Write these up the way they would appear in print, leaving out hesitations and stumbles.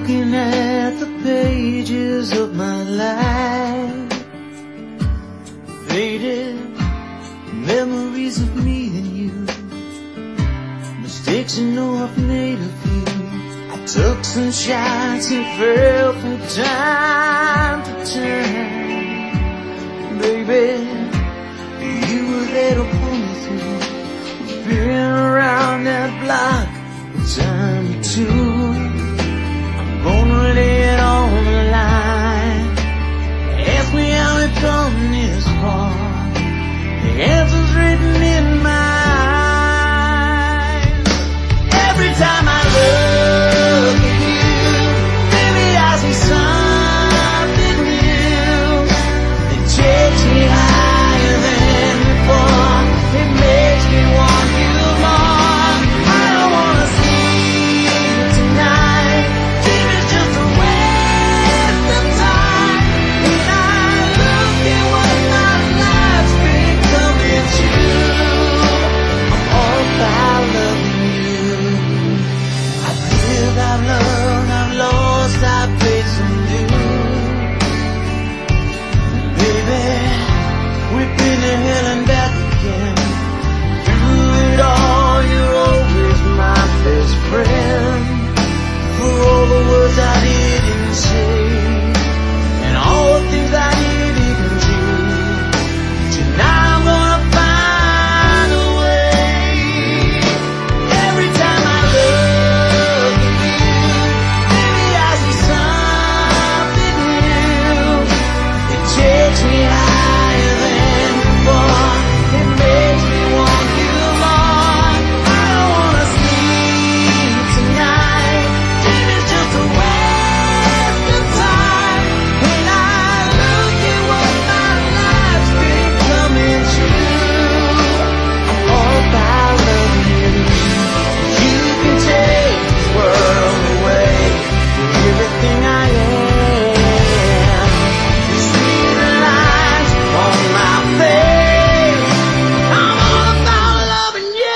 looking at the pages of my life, faded memories of me and you, mistakes I know I've made of you. I took some shots and fell from time to time. Baby, you were there to pull me through. Been around that block a time or two. I'm gonna lay it on the line. Ask me how it come this far. The answer's written in my eyes. Every time I look at you, baby, I see something new. It takes me higher than before. It makes me want you more. I don't wanna sleep tonight. Dream is just a waste of time. When I look at what my life's becoming to, I'm all about loving you. I've lived, I've learned, I've lost, I've paid some dues. Baby, we've been to hell and back again. Through it all, you're always my best friend. For all the words I didn't say, and all the things I didn't do, tonight I'm gonna find a way. Every time I look at you, baby, I see something new. It takes me higher than before. It makes me want you more. I don't wanna sleep tonight. Dream is just a waste of time. When I look at what my life's becoming to, I'm all about loving you. You can take this world away, everything I am. You see the lines on my face. I'm all about loving you.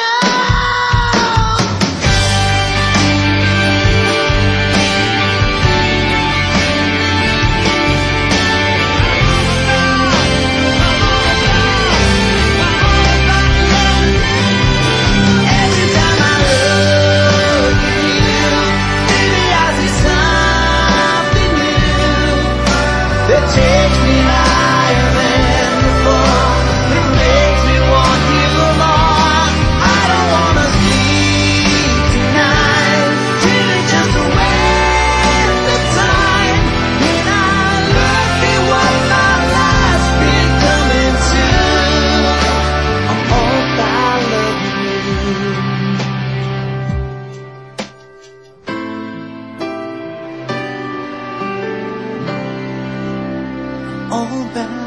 Every time I look at you, baby, I see something new. That takes me higher than before. It makes me want you more. I don't wanna sleep tonight. Dream is just a waste of time. When I look at what my life's becoming to, I'm all about loving you. All about